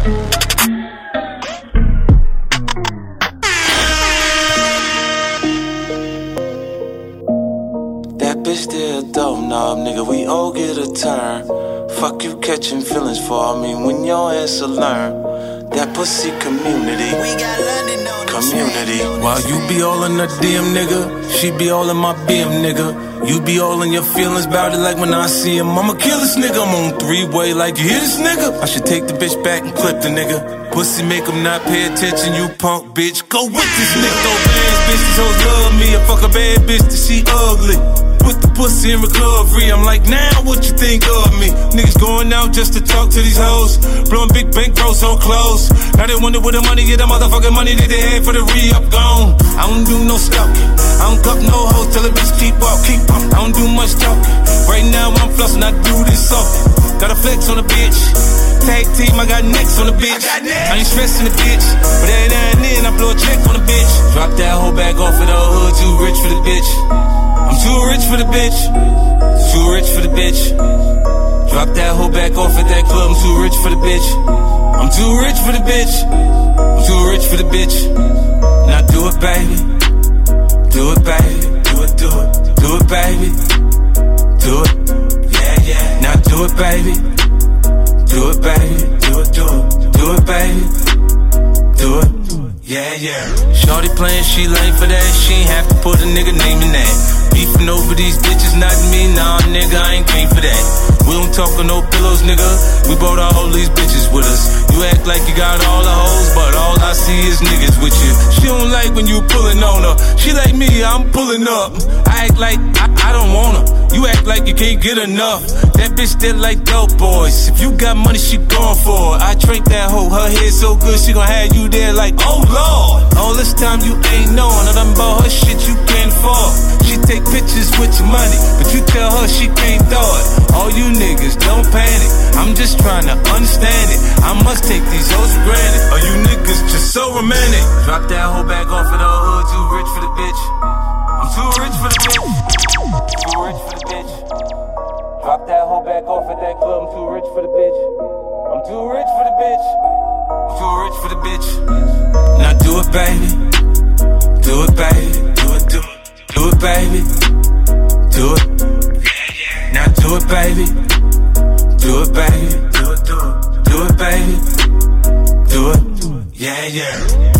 That bitch still dope knob, nigga, we all get a turn. Fuck you catching feelings for me when your ass will learn. That pussy community, We got London on community. While you be all in the DM, nigga, she be all in my BM, nigga. You be all in your feelings about it like when I see him. I'ma kill this nigga, I'm on three-way like you hear this nigga. I should take the bitch back and clip the nigga. Pussy make him not pay attention, you punk bitch. Go with this nigga, throw bands, bitch, these hoes love me. I fuck a bad bitch that she ugly. With the pussy in recovery, I'm like, now what you think of me? Niggas going out just to talk to these hoes, blowing big bankrolls on clothes. Now they wonder where the money, get the motherfucking money that they had for the re-up gone. I don't do no stalking, I don't cuff no hoes, tell the bitch keep up, keep up. I don't do much talking, right now I'm flossing, I do this often. Got a flex on the bitch, tag team, I got necks on the bitch. I ain't stressing the bitch, but every now and then I blow a check on the bitch. Drop that whole bag off of the hood, too rich for the bitch. I'm too rich for the bitch, too rich for the bitch. Drop that whole back off at that club, I'm too rich for the bitch. I'm too rich for the bitch, I'm too rich for the bitch. Now do it, baby, do it, baby, do it, do it, do it, baby, do it, yeah, yeah. Now do it, baby, do it, baby, do it, do it, do it, baby, do it, yeah, yeah. Shorty playing, she lame for that, she ain't have to put a nigga name in that. Beefing over these bitches, not me, nah, nigga, I ain't came for that. We don't talk on no pillows, nigga, we brought all these bitches with us. You act like you got all the hoes, but all I see is niggas with you. She don't like when you pulling on her, she like me, I'm pulling up. I act like I don't want her, you act like you can't get enough. That bitch that like dope boys, if you got money, she going for it. I drink that hoe, her head so good, she gon' have you there like, oh Lord. All this time you ain't knowing nothing about her shit you can't afford. She take pictures with your money, but you tell her she can't throw it. All you niggas don't panic, I'm just trying to understand it. I must take these hoes for granted, or you niggas just so romantic. Drop that whole bag off of the hood, too rich for the bitch. I'm too rich for the bitch, too rich for the bitch. Drop that whole bag off at that club, I'm too rich for the bitch. I'm too rich for the bitch, I'm too rich for the bitch. Now do it, baby, do it, baby, do it, do it. Do it, baby, do it, yeah, yeah. Now do it, baby, do it, baby, do it, do it, do it, baby, do it, yeah, yeah.